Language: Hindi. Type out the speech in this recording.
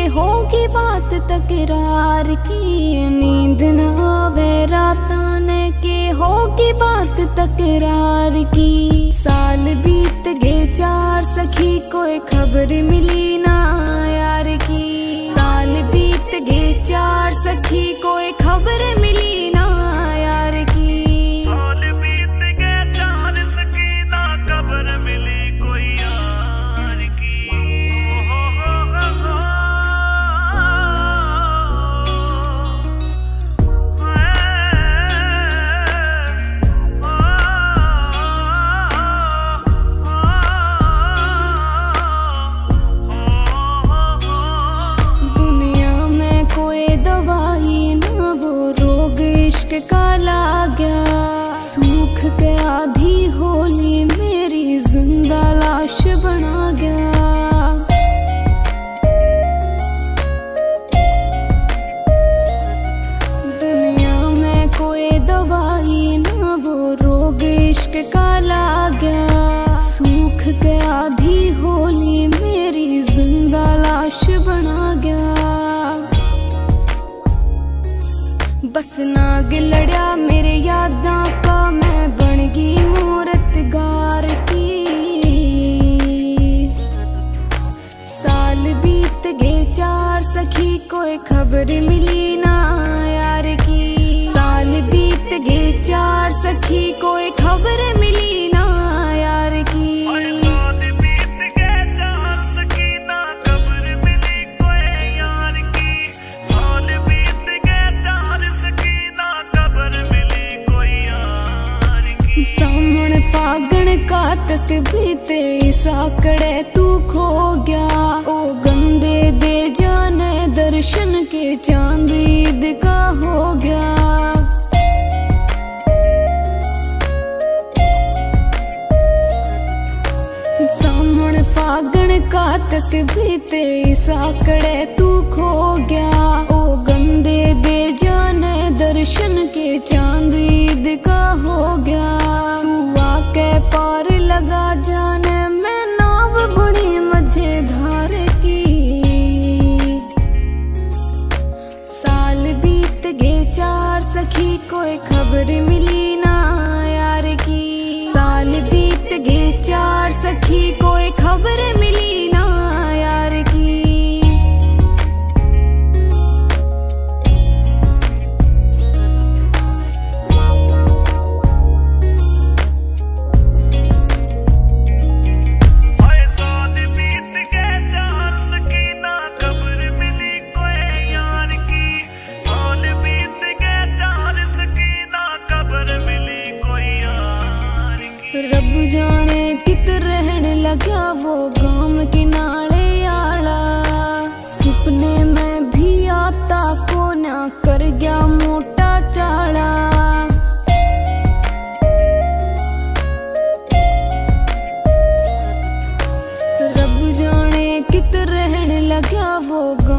होगी बात तकरार की। नींद न आवे रातां ने के होगी बात तकरार की। साल बीत गए 4 सखी कोई खबर मिली ना यार की। साल बीत गए 4 सखी कोई खबर मिली ना यार की। साल बीत गए 4 सखी ना खबर मिली कोई यार की। का गया सूख के आधी होली मेरी जिंदा लाश बना गया। दुनिया में कोई दवाई ना वो रोग इश्क का गया। सूख के आधी होली मेरी जिंदा लाश बना गया। बस नाग लड़या मेरे यादां का मैं बन गई मूरत गार की। साल बीत गए 4 सखी कोई खबर मिली ना यार की। साल बीत गए 4 सखी कोई खबर मिली ना यार की। सामण फागण कातक बीते साकड़े तू खो गया। ओ गंदे दे जाने दर्शन के चांद ईद का हो गया। सामण फागण कातक बीते साकड़े तू खो गया। ओ गंदे दे जाने दर्शन के चांद ईद का हो गया। तू आके पार लगा जाने मैं नाव बुनी मझधार की। साल बीत गए 4 सखी कोई खबर मिली ना यार की। साल बीत गए 4 सखी कोई खबर मिली ना यार की। रब जाने कित रहन लगा वो गांव किनारे आला। सपने में भी आता को ना कर गया मोटा चाला। रब जाने कित रहन लगा वो गांव